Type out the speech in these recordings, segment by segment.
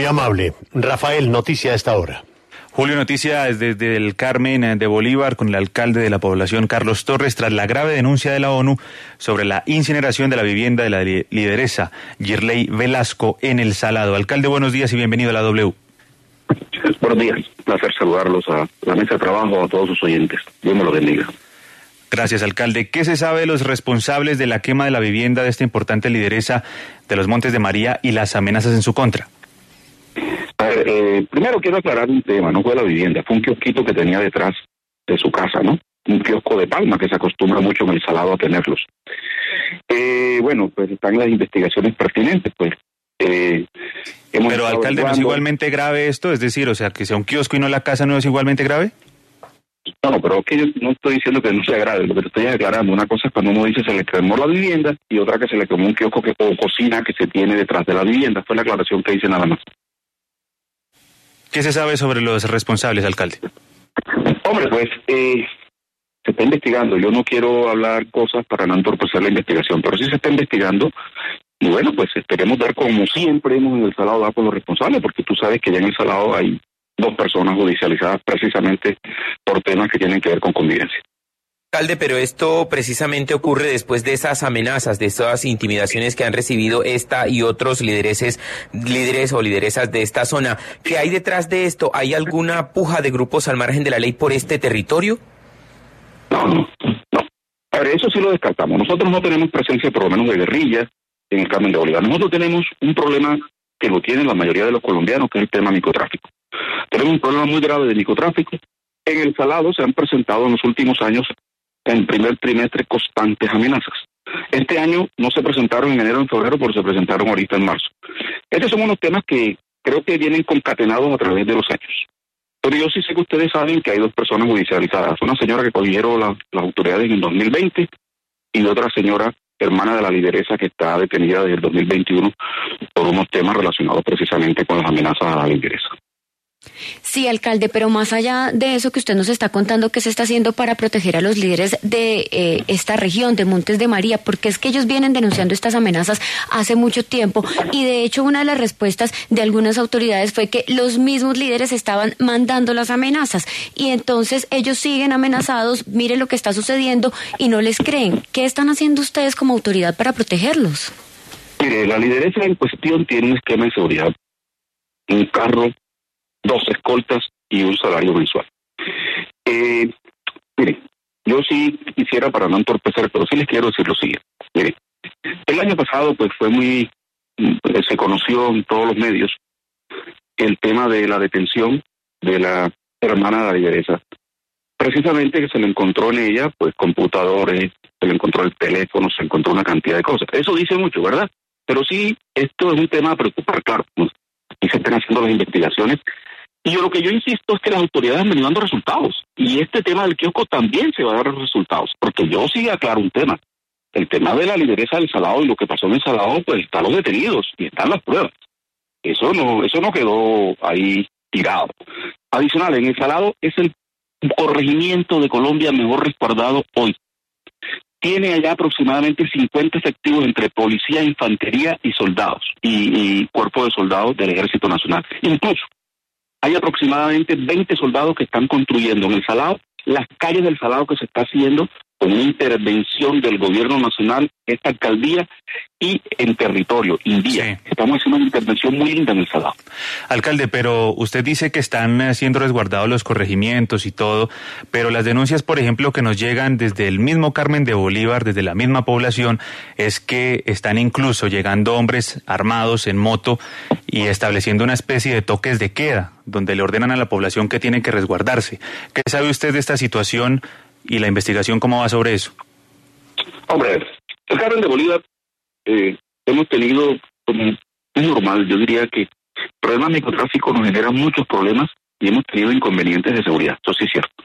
Muy amable. Rafael, noticia a esta hora. Julio, noticia desde el Carmen de Bolívar con el alcalde de la población, Carlos Torres, tras la grave denuncia de la ONU sobre la incineración de la vivienda de la lideresa Girley Velasco en El Salado. Alcalde, buenos días y bienvenido a la W. Buenos días, placer saludarlos a la mesa de trabajo, a todos sus oyentes. Dios me lo bendiga. Gracias, alcalde. ¿Qué se sabe de los responsables de la quema de la vivienda de esta importante lideresa de los Montes de María y las amenazas en su contra? A ver, primero quiero aclarar un tema, no fue la vivienda, fue un kiosquito que tenía detrás de su casa, ¿no? Un kiosco de palma que se acostumbra mucho en El Salado a tenerlos. Bueno, pues están las investigaciones pertinentes, pues. Pero, alcalde, ¿no es igualmente grave esto? Es decir, o sea, que sea un kiosco y no la casa, ¿no es igualmente grave? No, pero es que yo no estoy diciendo que no sea grave, lo que te estoy aclarando. Una cosa es cuando uno dice se le quemó la vivienda y otra que se le quemó un kiosco o cocina que se tiene detrás de la vivienda. Fue la aclaración que hice nada más. ¿Qué se sabe sobre los responsables, alcalde? Hombre, pues se está investigando. Yo no quiero hablar cosas para no entorpecer la investigación, pero sí se está investigando. Y bueno, pues esperemos dar, como siempre hemos en El Salado, dar con los responsables, porque tú sabes que ya en El Salado hay 2 personas judicializadas precisamente por temas que tienen que ver con convivencia. Alcalde, pero esto precisamente ocurre después de esas amenazas, de esas intimidaciones que han recibido esta y otros líderes o lideresas de esta zona. ¿Qué hay detrás de esto? ¿Hay alguna puja de grupos al margen de la ley por este territorio? No. A ver, eso sí lo descartamos. Nosotros no tenemos presencia, por lo menos, de guerrillas en el Carmen de Bolívar. Nosotros tenemos un problema que lo tienen la mayoría de los colombianos, que es el tema microtráfico. Tenemos un problema muy grave de microtráfico. En El Salado se han presentado en los últimos años, en el primer trimestre, constantes amenazas. Este año no se presentaron en enero o en febrero, pero se presentaron ahorita en marzo. Estos son unos temas que creo que vienen concatenados a través de los años. Pero yo sí sé que ustedes saben que hay 2 personas judicializadas. Una señora que cogieron las autoridades en el 2020 y otra señora, hermana de la lideresa, que está detenida desde el 2021 por unos temas relacionados precisamente con las amenazas a la lideresa. Sí, alcalde, pero más allá de eso que usted nos está contando, ¿qué se está haciendo para proteger a los líderes de esta región, de Montes de María? Porque es que ellos vienen denunciando estas amenazas hace mucho tiempo y de hecho una de las respuestas de algunas autoridades fue que los mismos líderes estaban mandando las amenazas y entonces ellos siguen amenazados, miren lo que está sucediendo y no les creen. ¿Qué están haciendo ustedes como autoridad para protegerlos? Mire, la lideresa en cuestión tiene un esquema de seguridad, un carro, 2 escoltas y un salario mensual. Mire, yo sí quisiera, para no entorpecer, pero sí les quiero decir lo siguiente. Mire, el año pasado pues se conoció en todos los medios el tema de la detención de la hermana de la lideresa. Precisamente que se le encontró en ella pues computadores, se le encontró el teléfono, se encontró una cantidad de cosas. Eso dice mucho, ¿verdad? Pero sí, esto es un tema a preocupar, claro. Y se están haciendo las investigaciones. Y lo que yo insisto es que las autoridades han venido dando resultados. Y este tema del kiosco también se va a dar resultados. Porque yo sí aclaro un tema. El tema de la lideresa del Salado y lo que pasó en El Salado, pues están los detenidos y están las pruebas. Eso no quedó ahí tirado. Adicional, en El Salado es el corregimiento de Colombia mejor resguardado hoy. Tiene allá aproximadamente 50 efectivos entre policía, infantería y soldados, y cuerpo de soldados del Ejército Nacional. Incluso hay aproximadamente 20 soldados que están construyendo en El Salado las calles del Salado, que se está haciendo con una intervención del gobierno nacional, esta alcaldía y en territorio, indígena. Sí. Estamos haciendo una intervención muy linda en El Salado. Alcalde, pero usted dice que están siendo resguardados los corregimientos y todo, pero las denuncias, por ejemplo, que nos llegan desde el mismo Carmen de Bolívar, desde la misma población, es que están incluso llegando hombres armados en moto y estableciendo una especie de toques de queda, donde le ordenan a la población que tiene que resguardarse. ¿Qué sabe usted de esta situación y la investigación cómo va sobre eso? Hombre, el Carmen de Bolívar hemos tenido, como es normal, yo diría que problemas de microtráfico nos generan muchos problemas y hemos tenido inconvenientes de seguridad, eso sí es cierto.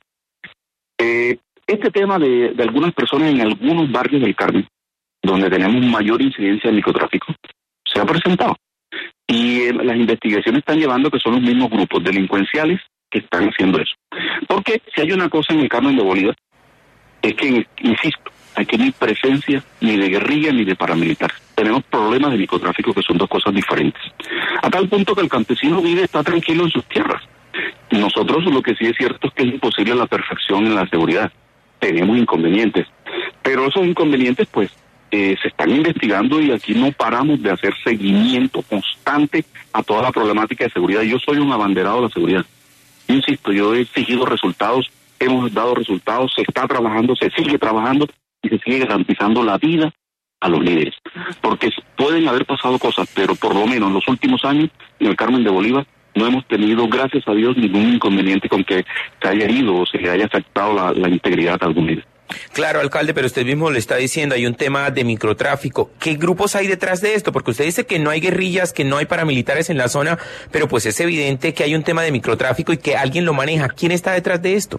Este tema de algunas personas en algunos barrios del Carmen, donde tenemos mayor incidencia de microtráfico, se ha presentado. Y las investigaciones están llevando que son los mismos grupos delincuenciales que están haciendo eso. Porque si hay una cosa en el Carmen de Bolívar, es que, insisto, aquí no hay presencia ni de guerrilla ni de paramilitar. Tenemos problemas de microtráfico que son dos cosas diferentes. A tal punto que el campesino está tranquilo en sus tierras. Nosotros lo que sí es cierto es que es imposible la perfección en la seguridad. Tenemos inconvenientes, pero esos inconvenientes pues se están investigando y aquí no paramos de hacer seguimiento constante a toda la problemática de seguridad. Yo soy un abanderado de la seguridad. Yo insisto, yo he exigido resultados, hemos dado resultados, se está trabajando, se sigue trabajando y se sigue garantizando la vida a los líderes. Porque pueden haber pasado cosas, pero por lo menos en los últimos años en el Carmen de Bolívar no hemos tenido, gracias a Dios, ningún inconveniente con que se haya ido o se le haya afectado la integridad a algún líder. Claro, alcalde, pero usted mismo le está diciendo, hay un tema de microtráfico. ¿Qué grupos hay detrás de esto? Porque usted dice que no hay guerrillas, que no hay paramilitares en la zona, pero pues es evidente que hay un tema de microtráfico y que alguien lo maneja. ¿Quién está detrás de esto?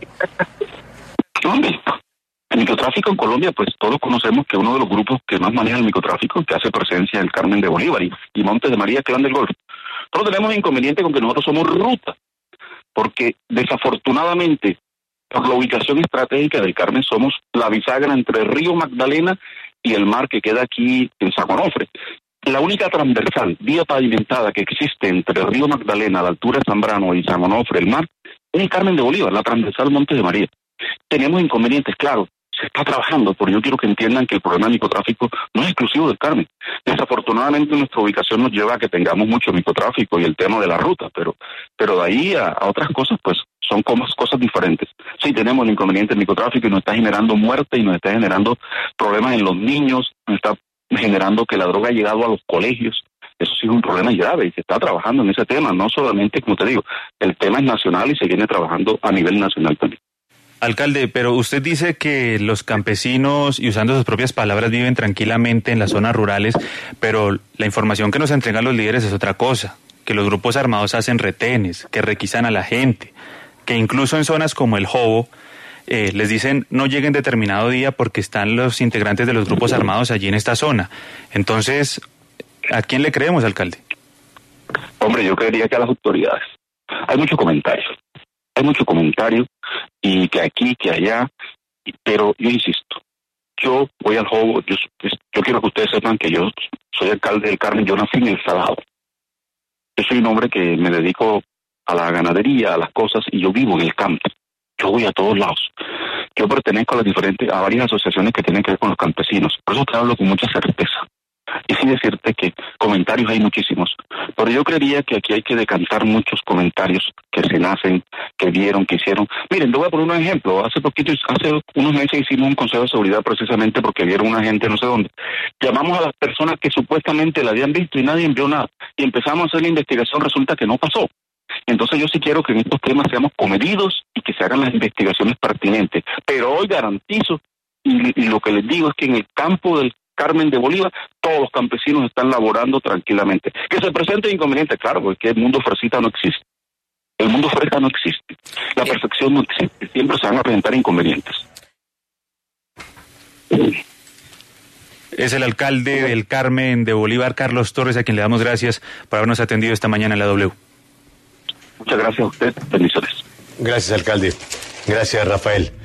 Hombre, el microtráfico en Colombia, pues todos conocemos que uno de los grupos que más maneja el microtráfico, que hace presencia en el Carmen de Bolívar y Montes de María, Clan del Golfo. Nosotros tenemos inconveniente con que nosotros somos ruta, porque desafortunadamente, por la ubicación estratégica del Carmen, somos la bisagra entre el río Magdalena y el mar que queda aquí en San Onofre. La única transversal, vía pavimentada que existe entre el río Magdalena, a la altura de Zambrano y San Onofre, el mar, es el Carmen de Bolívar, la transversal Montes de María. Tenemos inconvenientes, claro, se está trabajando, pero yo quiero que entiendan que el problema del microtráfico no es exclusivo del Carmen. Desafortunadamente nuestra ubicación nos lleva a que tengamos mucho microtráfico y el tema de la ruta, pero de ahí a otras cosas, pues son cosas diferentes. Sí, tenemos el inconveniente del microtráfico y nos está generando muerte y nos está generando problemas en los niños, nos está generando que la droga ha llegado a los colegios. Eso sí es un problema grave y se está trabajando en ese tema, no solamente, como te digo, el tema es nacional y se viene trabajando a nivel nacional también. Alcalde, pero usted dice que los campesinos, y usando sus propias palabras, viven tranquilamente en las zonas rurales, pero la información que nos entregan los líderes es otra cosa, que los grupos armados hacen retenes, que requisan a la gente, que incluso en zonas como el Jobo les dicen no lleguen determinado día porque están los integrantes de los grupos armados allí en esta zona. Entonces, ¿a quién le creemos, alcalde? Hombre, yo creería que a las autoridades. Hay mucho comentario y que aquí, que allá, pero yo insisto, yo voy al Jobo, yo quiero que ustedes sepan que yo soy alcalde del Carmen, yo nací en El Salado. Yo soy un hombre que me dedico a la ganadería, a las cosas, y yo vivo en el campo. Yo voy a todos lados. Yo pertenezco a varias asociaciones que tienen que ver con los campesinos. Por eso te hablo con mucha certeza. Y sin decirte que comentarios hay muchísimos, pero yo creería que aquí hay que decantar muchos comentarios que se nacen, que vieron, que hicieron. Miren, te voy a poner un ejemplo. Hace unos meses hicimos un consejo de seguridad precisamente porque vieron una gente no sé dónde. Llamamos a las personas que supuestamente la habían visto y nadie envió nada. Y empezamos a hacer la investigación, resulta que no pasó. Entonces yo sí quiero que en estos temas seamos comedidos y que se hagan las investigaciones pertinentes. Pero hoy garantizo, y lo que les digo es que en el campo del Carmen de Bolívar, todos los campesinos están laborando tranquilamente. Que se presente inconveniente, claro, porque el mundo fresita no existe. El mundo fresa no existe. La perfección no existe. Siempre se van a presentar inconvenientes. Es el alcalde del Carmen de Bolívar, Carlos Torres, a quien le damos gracias por habernos atendido esta mañana en la W. Muchas gracias a usted. Bendiciones. Gracias, alcalde. Gracias, Rafael.